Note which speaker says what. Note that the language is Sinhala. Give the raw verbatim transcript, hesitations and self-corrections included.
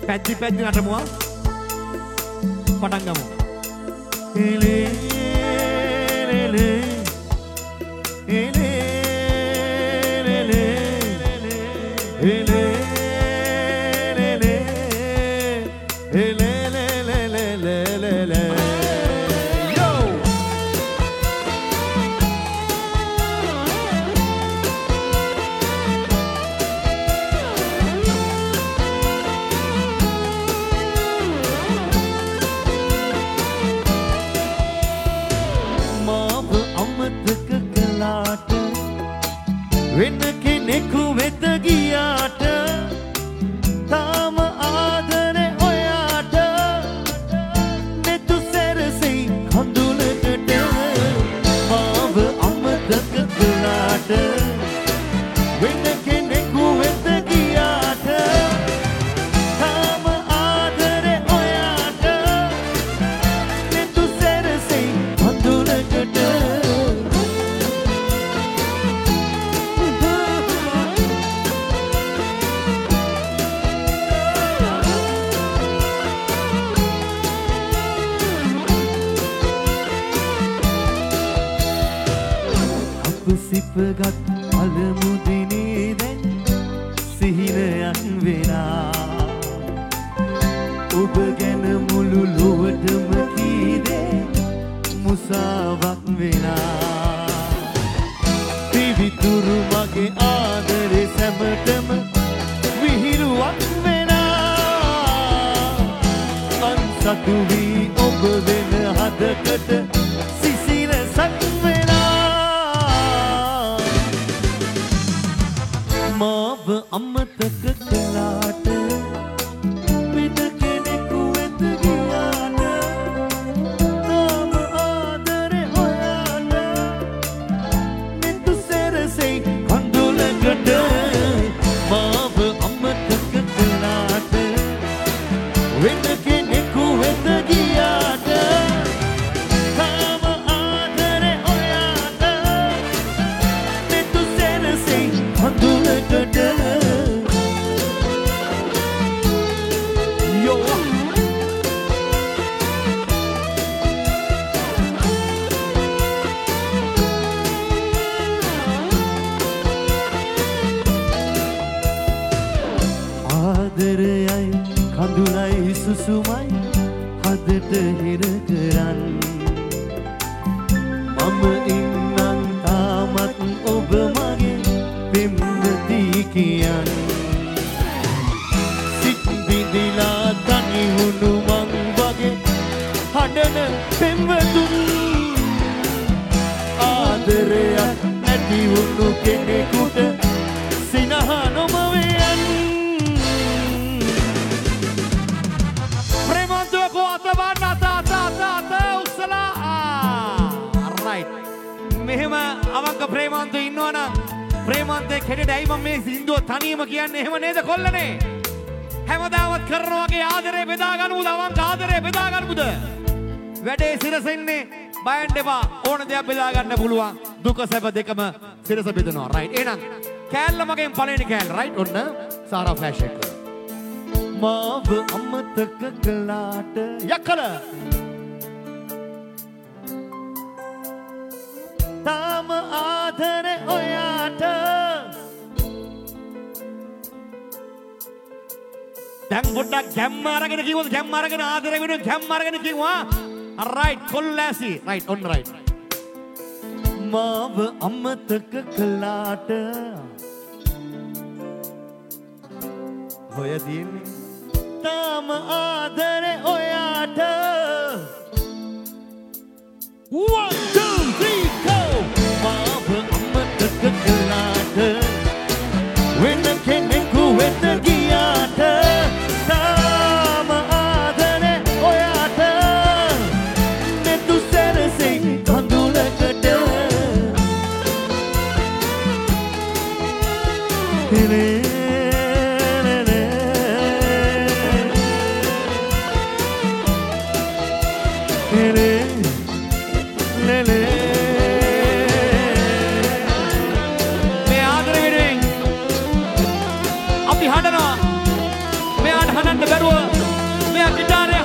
Speaker 1: පැද්දි පැද්දි නටමුවා. පටන් ගමු. එලේ එලේ එලේ එලේ වෙන කෙනෙකු වෙත ගියාට තාම ආදරේ ඔයාට නෙතු සැරසෙයි කඳුලකට මාව අමතක කළාට වෙන කෙනෙකු වෙත ගියාට තාම ආදරේ ඔයාට නෙතු සැරසෙයි කඳුලකට සිපගත් අලමු දිනේ දැන් සිහිනයක් වෙලා ඔබ ගැන මුළු ලොවටම කීදේ මුසාවක් වෙලා පිවිතුරු මගේ ආදරේ සැමටම විහිළුවක් වෙලා අන්සතු වී ඔබ වෙන හදකට සිසිලසක් මාව අමතක කළාට වෙන කෙනෙකු වෙත ගියාට තාම ආදරේ හොයාට නෙතු සැරසෙයි කඳුලකට මාව අමතක කළාට වෙන කෙනෙකු වෙත ගියාට තාම ආදරේ හොයාට නෙතු සැරසෙයි කඳුලකට ආදරයයි කඳුලයි සුසුමයි හදට හිර කරන් මම ඉන්නම් තාමත් ඔබ මගේ පෙම්වති කියන් සිත් බිඳිලා තනි වුණු මං වගේ හඬන පෙම්වතුන් ආදරයක් නැති වුණු කෙනෙකුට සිනහ නොම වේයන් ප්‍රේමන්තකෝ අතවන්න අත අත අත අත උස්සලා රයිට් මෙහෙම අවංක ප්‍රේමන්ත ඉන්නවනම් ප්‍රේමන්තේ කෙඩට ඇයි මම මේ සින්දුව තනියම කියන්නේ එහෙම නේද කොල්ලනේ හැමදාමත් කරනවා වගේ ආදරේ බෙදා ගන්නමුද අවංක ආදරේ බෙදා ගන්නමුද වැඩේ සිරස ඉන්නේ බයන්න එපා ඕන දෙයක් බෙදා ගන්න පුළුවන් දුක සැප දෙකම සිරස බෙදනවා රයිට් එහෙනම් කෑල්ල මගෙන් පළවෙනි කෑල්ල රයිට් ඔන්න සාරා ෆ්ලෑෂ් එක මාව අමතක කළාට යකල තාම ආදරේ ඔයාට දැන් පොඩ්ඩක් ගැම්ම අරගෙන කිව්වොත් ගැම්ම අරගෙන ආදරේ වෙනුවෙන් ගැම්ම අරගෙන කිව්වා රයිට් කොල්ලාසි රයිට් ඔන්න රයිට් මාව අමතක කළාට හොය දින්නේ තාම ආදරේ ඔයාට one two three go මාව අමතක කළාට වෙන කෙනෙකු වෙත ගියාට තාම ආදරේ ඔයාට නෙතු සැරසෙයි කඳුලකට තනන්න බැරුව මෙයා ගිටාරය